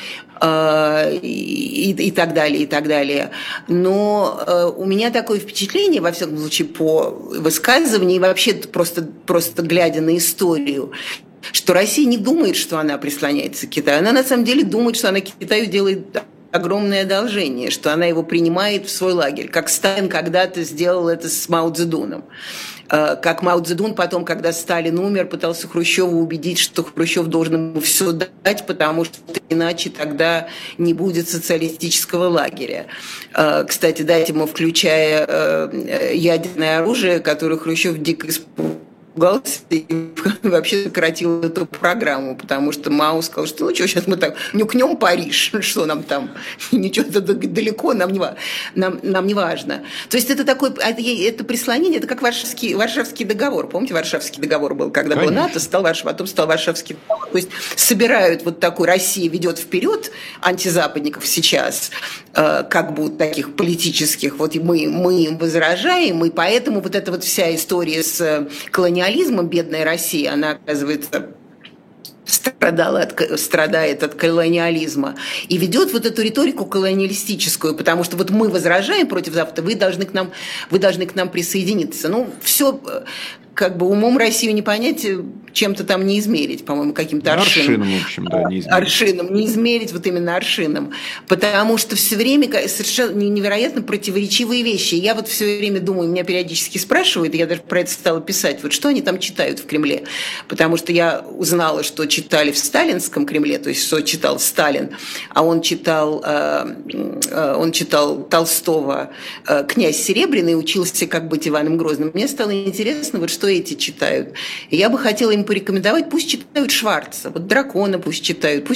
и, и так далее, и так далее. Но у меня такое впечатление, во всяком случае, по высказыванию, и вообще просто, просто глядя на историю, что Россия не думает, что она прислоняется к Китаю. Она на самом деле думает, что она Китаю делает огромное одолжение, что она его принимает в свой лагерь, как Сталин когда-то сделал это с Мао Цзэдуном. Как Мао Цзэдун потом, когда Сталин умер, пытался Хрущева убедить, что Хрущев должен ему все дать, потому что иначе тогда не будет социалистического лагеря. Кстати, дать ему, включая ядерное оружие, которое Хрущев дико испугался, и вообще сократил эту программу, потому что Мао сказал, что ну что, сейчас мы так нюкнем Париж, что нам там, ничего далеко, нам не, нам, нам не важно. То есть это такое, это, это прислонение, это как Варшавский, Варшавский договор. Помните, Варшавский договор был, когда Конечно. Был НАТО, стал Варшав, потом стал Варшавский договор. То есть собирают вот такую, Россия ведет вперед антизападников сейчас, э, как бы таких политических, вот и мы, мы им возражаем, и поэтому вот эта вот вся история с колониальностью, бедная Россия, она, оказывается, страдала от, страдает от колониализма и ведет вот эту риторику колониалистическую, потому что вот мы возражаем против Запада, вы должны к нам, вы должны к нам присоединиться. Ну, все как бы умом Россию не понять, чем-то там не измерить, по-моему, каким-то аршином. Аршином, в общем, да, не измерить. Аршином, не измерить, вот именно аршином. Потому что все время совершенно невероятно противоречивые вещи. Я вот все время думаю, меня периодически спрашивают, я даже про это стала писать, вот что они там читают в Кремле. Потому что я узнала, что читали в сталинском Кремле, то есть что читал Сталин, а он читал, он читал Толстого «Князь Серебряный», учился «Как быть Иваном Грозным». Мне стало интересно, вот что эти читают. И я бы хотела им порекомендовать, пусть читают Шварца, вот «Дракона» пусть читают, пусть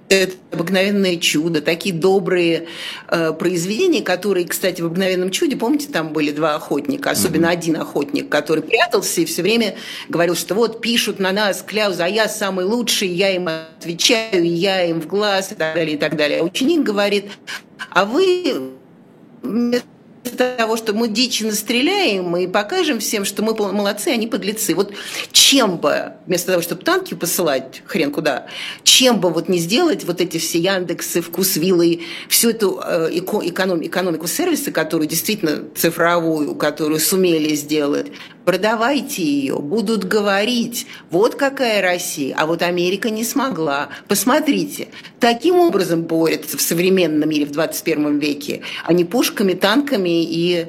Это «Обыкновенное чудо», такие добрые э, произведения, которые, кстати, в «Обыкновенном чуде», помните, там были два охотника, особенно mm-hmm. один охотник, который прятался и все время говорил, что вот пишут на нас кляузы, а я самый лучший, я им отвечаю, я им в глаз и так далее, и так далее. А ученик говорит, а вы... Вместо того, что мы дичь настреляем и покажем всем, что мы молодцы, они подлецы. Вот чем бы, вместо того, чтобы танки посылать хрен куда, чем бы вот не сделать вот эти все Яндексы, Вкусвиллы, всю эту э, эконом, экономику сервиса, которую действительно цифровую, которую сумели сделать, продавайте ее, будут говорить, вот какая Россия, а вот Америка не смогла. Посмотрите, таким образом борются в современном мире в двадцать первом веке, а не пушками, танками и,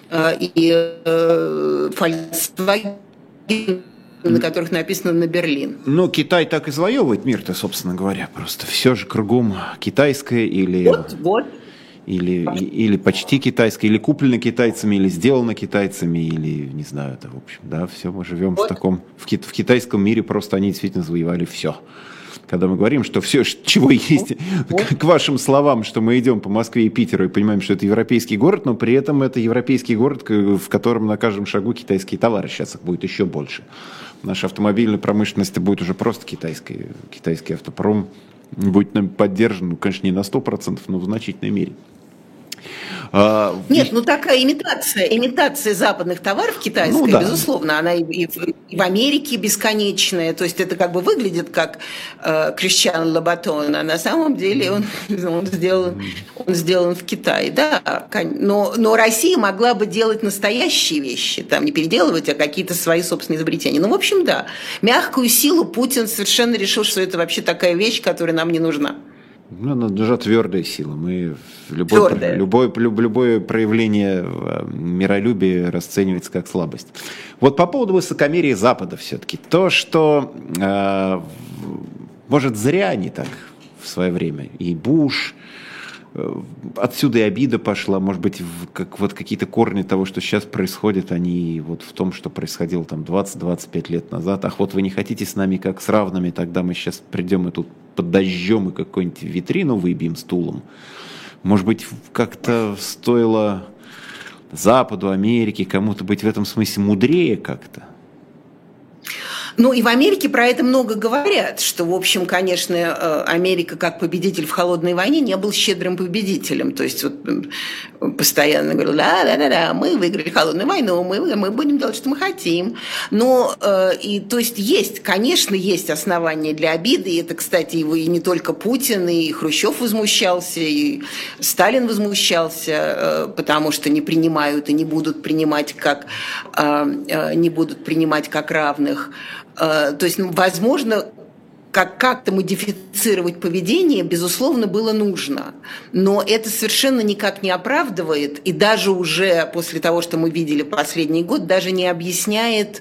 и э, фольксвагенами, на которых написано «на Берлин». Ну, Китай так и завоевывает мир-то, собственно говоря. Просто все же кругом китайское или... Вот, вот. Или, или почти китайское, или куплено китайцами, или сделано китайцами, или, не знаю, это, в общем, да, все, мы живем вот. в таком... В, ки- в китайском мире просто они действительно завоевали все. Когда мы говорим, что все, чего есть, вот. к вашим словам, что мы идем по Москве и Питеру и понимаем, что это европейский город, но при этом это европейский город, в котором на каждом шагу китайские товары, сейчас их будет еще больше. Наша автомобильная промышленность будет уже просто китайской. Китайский автопром будет нам поддержан, ну, конечно, не на сто процентов, но в значительной мере. А, Нет, ну такая имитация, имитация западных товаров китайская, ну, да. безусловно, она и, и, и в Америке бесконечная, то есть это как бы выглядит как э, Кристиан Лабатон, а на самом деле он, он, сделан, он сделан в Китае, да, но, но Россия могла бы делать настоящие вещи, там не переделывать, а какие-то свои собственные изобретения. Ну, в общем, да, мягкую силу Путин совершенно решил, что это вообще такая вещь, которая нам не нужна. Ну, нужна твердая сила. Мы любое, любое, любое проявление миролюбия расценивается как слабость. Вот по поводу высокомерия Запада все-таки. То, что, э, может, зря они так в свое время. И Буш, э, отсюда и обида пошла. Может быть, в, как, вот какие-то корни того, что сейчас происходит, они вот в том, что происходило там двадцать-двадцать пять лет назад. Ах, вот вы не хотите с нами как с равными, тогда мы сейчас придем и тут под дождем и какую-нибудь витрину выбьем стулом. Может быть, как-то стоило Западу, Америке, кому-то быть в этом смысле мудрее как-то? Ну, и в Америке про это много говорят, что, в общем, конечно, Америка как победитель в холодной войне не был щедрым победителем. То есть вот постоянно говорил, да-да-да, мы выиграли холодную войну, мы, мы будем делать, что мы хотим. Но, и, то есть, есть, конечно, есть основания для обиды. И это, кстати, и не только Путин, и Хрущев возмущался, и Сталин возмущался, потому что не принимают и не будут принимать как, не будут принимать как равных. То есть, ну, возможно, как- как-то модифицировать поведение, безусловно, было нужно. Но это совершенно никак не оправдывает, и даже уже после того, что мы видели последний год, даже не объясняет,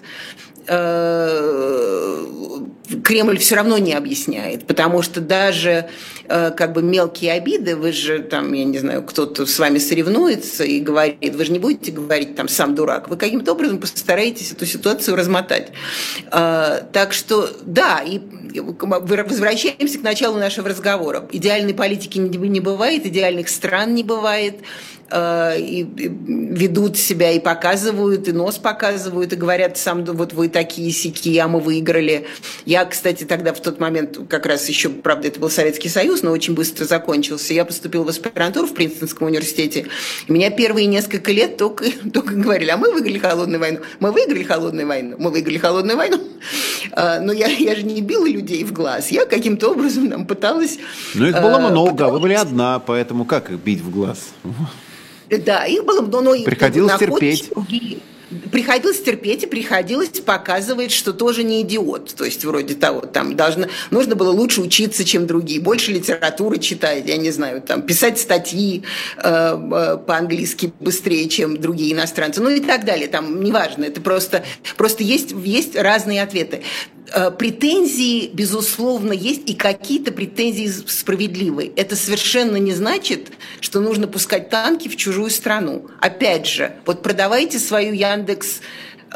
Кремль все равно не объясняет, потому что даже э, как бы мелкие обиды, вы же там, я не знаю, кто-то с вами соревнуется и говорит, вы же не будете говорить там сам дурак, вы каким-то образом постараетесь эту ситуацию размотать. Э, так что да, и возвращаемся к началу нашего разговора. Идеальной политики не, не бывает, идеальных стран не бывает. И ведут себя и показывают, и нос показывают, и говорят, сам, вот вы такие сяки, а мы выиграли. Я, кстати, тогда в тот момент, как раз еще, правда, это был Советский Союз, но очень быстро закончился. Я поступила в аспирантуру в Принстонском университете. И меня первые несколько лет только, только говорили, а мы выиграли холодную войну, мы выиграли холодную войну, мы выиграли холодную войну. Но я, я же не била людей в глаз, я каким-то образом там пыталась... Ну, их было много, потому... вы были одна, поэтому как их бить в глаз? Да, их было много, но приходилось терпеть. Другие. Приходилось терпеть и приходилось показывать, что тоже не идиот. То есть вроде того, там должно, нужно было лучше учиться, чем другие, больше литературы читать, я не знаю, там писать статьи э, э, по-английски быстрее, чем другие иностранцы, ну и так далее. Там неважно, это просто, просто есть, есть разные ответы. Претензии, безусловно, есть, и какие-то претензии справедливые. Это совершенно не значит, что нужно пускать танки в чужую страну. Опять же, вот продавайте свою Яндекс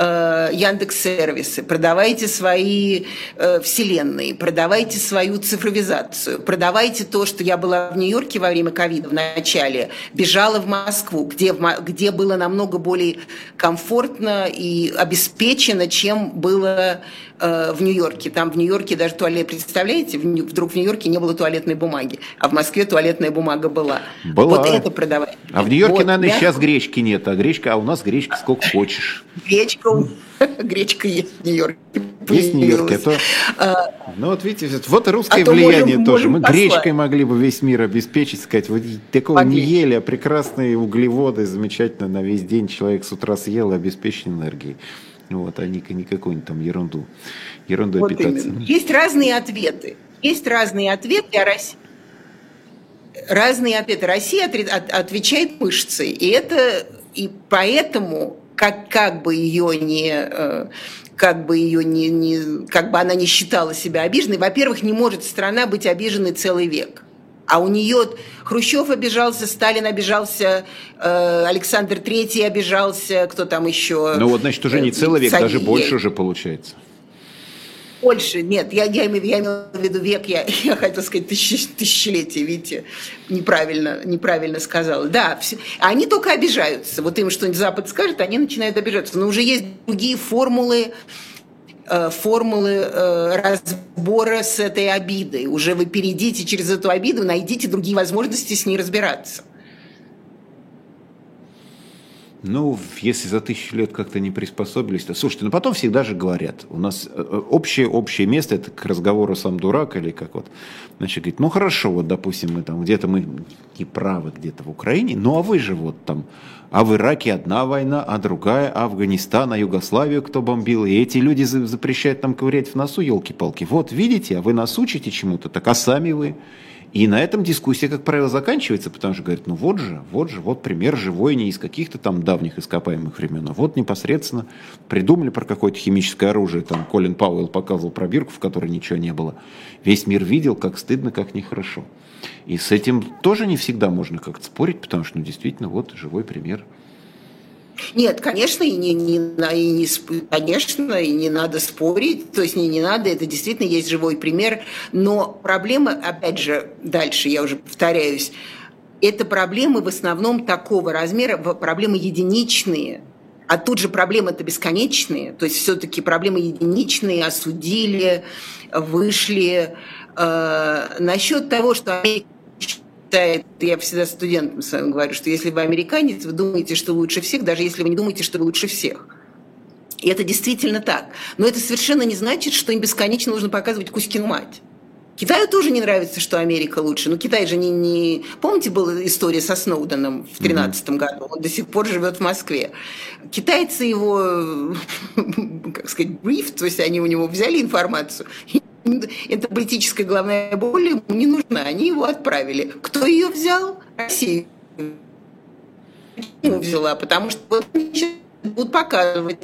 э, Яндекс.Сервисы, продавайте свои э, вселенные, продавайте свою цифровизацию, продавайте то, что я была в Нью-Йорке во время ковида в начале, бежала в Москву, где, где было намного более комфортно и обеспечено, чем было э, в Нью-Йорке. Там в Нью-Йорке даже туалет, представляете, вдруг в Нью-Йорке не было туалетной бумаги, а в Москве туалетная бумага была. Была. Вот это продавать. А в Нью-Йорке, вот, наверное, мягко. Сейчас гречки нет, а гречка, а у нас гречка сколько хочешь. Гречка, гречка есть в Нью-Йорке. Есть в Нью-Йорке, а то... А, ну вот видите, вот русское а влияние можем, тоже. можем Мы послать. Гречкой могли бы весь мир обеспечить, сказать, вот такого Могли. не ели, а прекрасные углеводы, замечательно на весь день человек с утра съел и обеспечен энергией. Вот, а не, не какую-нибудь там ерунду. Ерундой вот питаться. Именно. Есть разные ответы. Есть разные ответы о России. Разные ответы. Россия отвечает мышцей. И это и поэтому, как, как бы ее не... как бы ее не, не, как бы она не считала себя обиженной, во-первых, не может страна быть обиженной целый век. А у нее Хрущев обижался, Сталин обижался, э, Александр Третий обижался, кто там еще? Ну вот, значит, уже не целый век, даже больше уже получается. Больше, нет, я, я, я имела в виду век, я, я хотела сказать тысяч, тысячелетие, видите, неправильно, неправильно сказала. Да, все, они только обижаются, вот им что-нибудь Запад скажет, они начинают обижаться. Но уже есть другие формулы, э, формулы э, разбора с этой обидой. Уже вы перейдите через эту обиду, найдите другие возможности с ней разбираться. Ну, если за тысячу лет как-то не приспособились, то... Слушайте, ну потом всегда же говорят, у нас общее, общее место, это к разговору сам дурак, или как вот, значит, говорит, ну хорошо, вот, допустим, мы там где-то мы не правы где-то в Украине, ну а вы же вот там, а в Ираке одна война, а другая, а Афганистан, а Югославию кто бомбил, и эти люди запрещают нам ковырять в носу, елки-палки. Вот, видите, а вы нас учите чему-то, так а сами вы... И на этом дискуссия, как правило, заканчивается, потому что говорят, ну вот же, вот же, вот пример живой, не из каких-то там давних ископаемых времен, а вот непосредственно придумали про какое-то химическое оружие, там Колин Пауэлл показывал пробирку, в которой ничего не было. Весь мир видел, как стыдно, как нехорошо. И с этим тоже не всегда можно как-то спорить, потому что, ну, действительно, вот живой пример. Нет, конечно, и не, не, и не, конечно, и не надо спорить, то есть не, не надо, это действительно есть живой пример, но проблема, опять же, дальше я уже повторяюсь, это проблемы в основном такого размера, проблемы единичные, а тут же проблемы-то бесконечные, то есть все-таки проблемы единичные, осудили, вышли. Э, насчет того, что Америка... Я всегда студентам с вами говорю, что если вы американец, вы думаете, что лучше всех, даже если вы не думаете, что вы лучше всех. И это действительно так. Но это совершенно не значит, что им бесконечно нужно показывать Кузькину мать. Китаю тоже не нравится, что Америка лучше. Но Китай же не... не... Помните, была история со Сноуденом в две тысячи тринадцатом году? Он до сих пор живет в Москве. Китайцы его, как сказать, бриф, то есть они у него взяли информацию. Эта политическая головная боль ему не нужна, они его отправили. Кто ее взял? Россия его взяла, потому что вот будут показывать,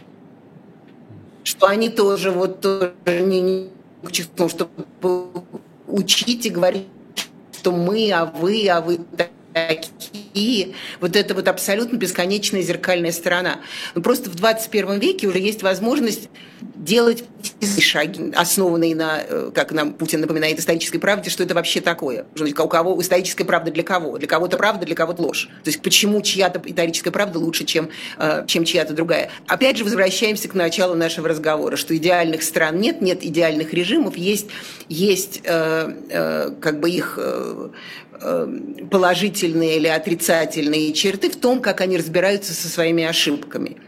что они тоже вот тоже не, не чтобы учить и говорить, что мы, а вы, а вы такие. Вот это вот абсолютно бесконечная зеркальная сторона. Но просто в двадцать первом веке уже есть возможность делать шаги, основанные на, как нам Путин напоминает, исторической правде, что это вообще такое. У кого историческая правда для кого? Для кого-то правда, для кого-то ложь. То есть почему чья-то историческая правда лучше, чем, чем чья-то другая. Опять же, возвращаемся к началу нашего разговора, что идеальных стран нет, нет идеальных режимов, есть, есть э, э, как бы их э, положительные или отрицательные черты в том, как они разбираются со своими ошибками.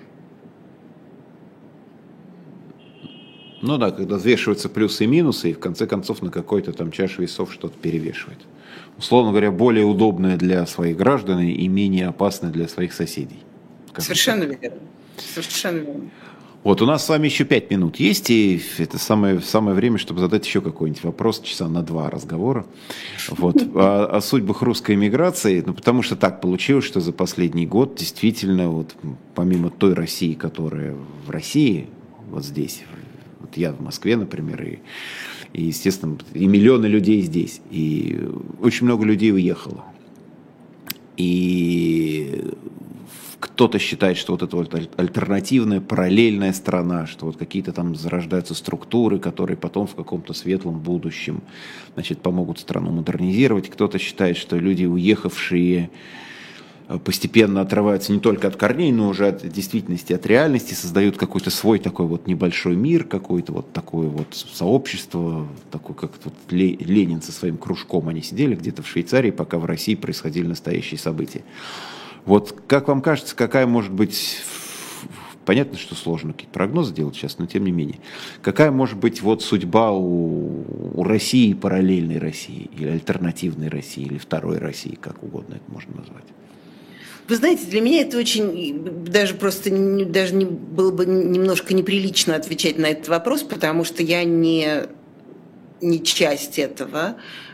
Ну да, когда взвешиваются плюсы и минусы, и в конце концов на какой-то там чаше весов что-то перевешивает. Условно говоря, более удобное для своих граждан и менее опасное для своих соседей. Совершенно верно. Совершенно верно. Вот у нас с вами еще пять минут есть, и это самое, самое время, чтобы задать еще какой-нибудь вопрос, часа на два разговора. Вот, о, о судьбах русской эмиграции, ну, потому что так получилось, что за последний год действительно, вот, помимо той России, которая в России, вот здесь, вот я в Москве, например, и, и, естественно, и миллионы людей здесь, и очень много людей уехало. И кто-то считает, что вот это вот альтернативная, параллельная страна, что вот какие-то там зарождаются структуры, которые потом в каком-то светлом будущем, значит, помогут страну модернизировать. Кто-то считает, что люди, уехавшие, постепенно отрываются не только от корней, но уже от действительности, от реальности, создают какой-то свой такой вот небольшой мир, какое-то вот такое вот сообщество, такое, как тут Ленин со своим кружком, они сидели где-то в Швейцарии, пока в России происходили настоящие события. Вот как вам кажется, какая может быть, понятно, что сложно какие-то прогнозы делать сейчас, но тем не менее, какая может быть вот судьба у, у России, параллельной России, или альтернативной России, или второй России, как угодно это можно назвать? Вы знаете, для меня это очень, даже просто, даже не, было бы немножко неприлично отвечать на этот вопрос, потому что я не, не часть этого.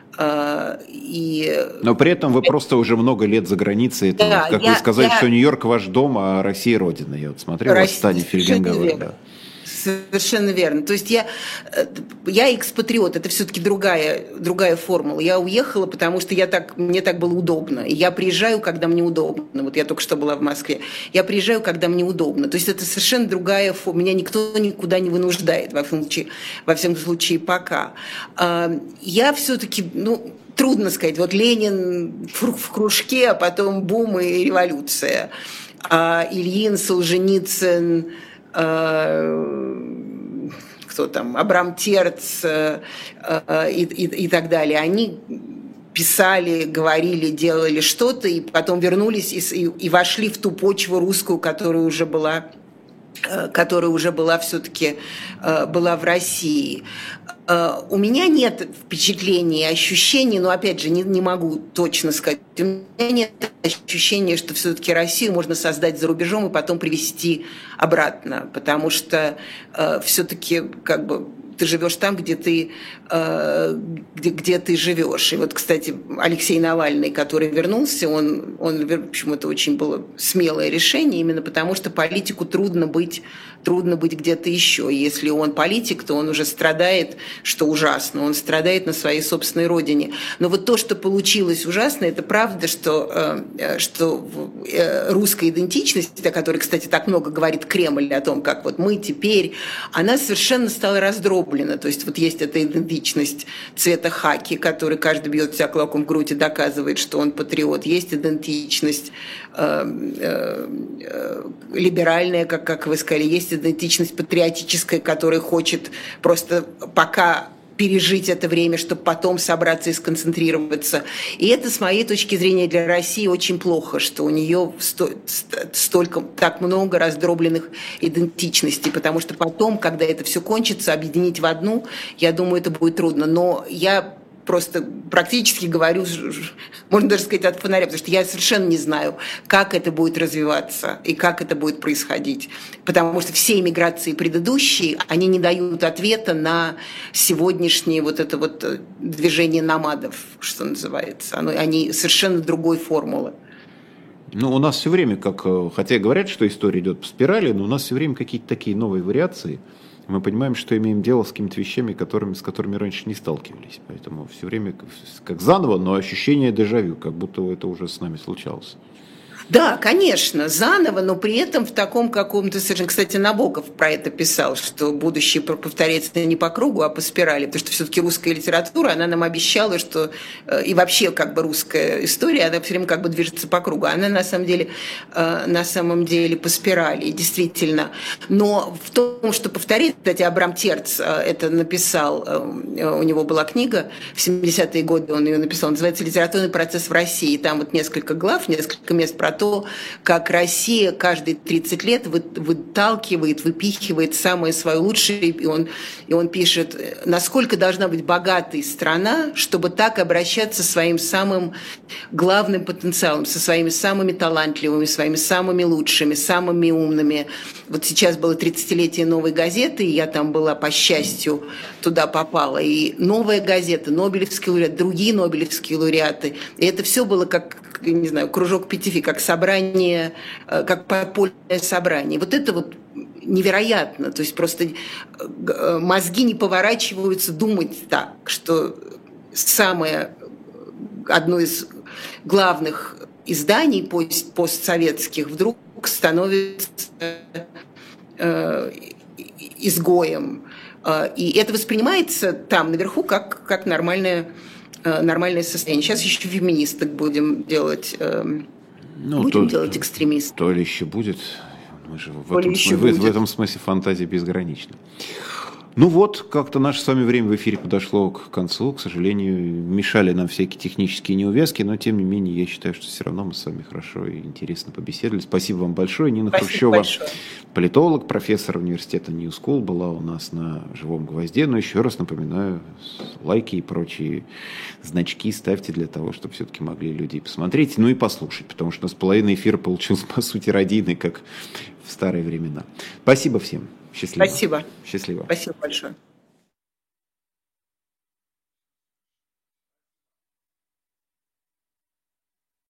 И... Но при этом вы просто уже много лет за границей. Это, да, как я, вы сказали, я... что Нью-Йорк ваш дом, а Россия родина. Я вот смотрел, у вас Таня Фельгенгауэр. Да. Совершенно верно. То есть я, я экспатриот, это все-таки другая, другая формула. Я уехала, потому что я так, мне так было удобно. И я приезжаю, когда мне удобно. Вот я только что была в Москве. Я приезжаю, когда мне удобно. То есть это совершенно другая формула. Меня никто никуда не вынуждает, во всяком случае, во всяком случае пока. Я все-таки, ну, трудно сказать, вот Ленин в кружке, а потом бум и революция. А Ильин, Солженицын, кто там, Абрам Терц и, и, и так далее, они писали, говорили, делали что-то, и потом вернулись и, и вошли в ту почву русскую, которая уже была, которая уже была все-таки была в России. У меня нет впечатлений, ощущений, но, опять же, не, не могу точно сказать, у меня нет ощущения, что все-таки Россию можно создать за рубежом и потом привезти обратно, потому что э, все-таки как бы ты живешь там, где ты, э, где, где ты живешь. И вот, кстати, Алексей Навальный, который вернулся, он, он, в общем, это очень было смелое решение, именно потому что политику трудно быть, трудно быть где-то еще. Если он политик, то он уже страдает, что ужасно, он страдает на своей собственной родине. Но вот то, что получилось ужасно, это правда, что, э, что э, русская идентичность, о которой, кстати, так много говорит Кремль, о том, как вот мы теперь, она совершенно стала раздроблена. То есть вот есть эта идентичность цвета хаки, который каждый бьет себя кулаком в грудь и доказывает, что он патриот. Есть идентичность э, э, э, либеральная, как, как вы сказали. Есть идентичность патриотическая, которая хочет просто пока пережить это время, чтобы потом собраться и сконцентрироваться. И это, с моей точки зрения, для России очень плохо, что у нее столько, так много раздробленных идентичностей, потому что потом, когда это все кончится, объединить в одну, я думаю, это будет трудно. Но я просто практически говорю, можно даже сказать, от фонаря, потому что я совершенно не знаю, как это будет развиваться и как это будет происходить. Потому что все иммиграции предыдущие, они не дают ответа на сегодняшнее вот это вот движение номадов, что называется. Они совершенно другой формулы. Ну, у нас все время, как, хотя говорят, что история идет по спирали, но у нас все время какие-то такие новые вариации. Мы понимаем, что имеем дело с какими-то вещами, которыми, с которыми раньше не сталкивались. Поэтому все время как, как заново, но ощущение дежавю, как будто это уже с нами случалось. Да, конечно, заново, но при этом в таком каком-то совершенно... Кстати, Набоков про это писал, что будущее повторяется не по кругу, а по спирали, потому что все-таки русская литература, она нам обещала, что... И вообще как бы русская история, она все время как бы движется по кругу. Она на самом деле, на самом деле по спирали, действительно. Но в том, что повторить, кстати, Абрам Терц это написал, у него была книга, в семидесятые годы он ее написал, называется «Литературный процесс в России». И там вот несколько глав, несколько мест про то, как Россия каждые тридцать лет выталкивает, выпихивает самое свое лучшее. И он, и он пишет, насколько должна быть богатой страна, чтобы так обращаться со своим самым главным потенциалом, со своими самыми талантливыми, своими самыми лучшими, самыми умными. Вот сейчас было тридцатилетие «Новой газеты», и я там была, по счастью, туда попала. И «Новая газета», Нобелевский лауреат, другие Нобелевские лауреаты. И это все было как, не знаю, кружок пятифи, как собрание, как подпольное собрание. Вот это вот невероятно. То есть просто мозги не поворачиваются думать так, что самое, одно из главных изданий пост, постсоветских вдруг вдруг становится э, изгоем. И это воспринимается там наверху как, как нормальное, нормальное состояние. Сейчас еще феминисток будем делать, ну, будем то, делать экстремистов. То ли еще будет. Мы же в, этом смысле, в, в этом смысле фантазия безгранична. Ну вот, как-то наше с вами время в эфире подошло к концу. К сожалению, мешали нам всякие технические неувязки, но тем не менее, я считаю, что все равно мы с вами хорошо и интересно побеседовали. Спасибо вам большое. Нина Спасибо Хрущева, большое. Политолог, профессор университета New School, была у нас на живом гвозде. Но еще раз напоминаю, лайки и прочие значки ставьте для того, чтобы все-таки могли люди посмотреть, ну и послушать, потому что у нас половина эфира получилась, по сути, радийной, как в старые времена. Спасибо всем. Счастливо. Спасибо. Счастливо. Спасибо большое.